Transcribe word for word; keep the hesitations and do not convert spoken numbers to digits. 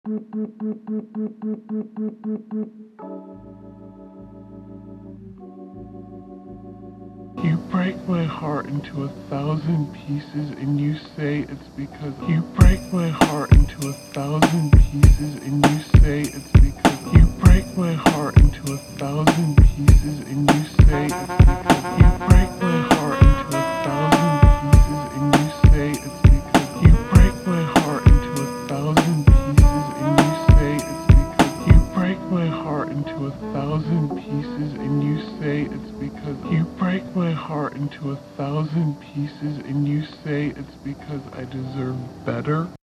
You break my heart into a thousand pieces and you say it's because you break my heart into a thousand pieces and you say it's because you break my heart into a thousand pieces and you say it's because you break my heart into a thousand pieces and you say it's because you break my heart into a thousand pieces and you say it's because you break my heart into a thousand pieces and you say it's because you break my heart into a thousand pieces and you say it's because I deserve better.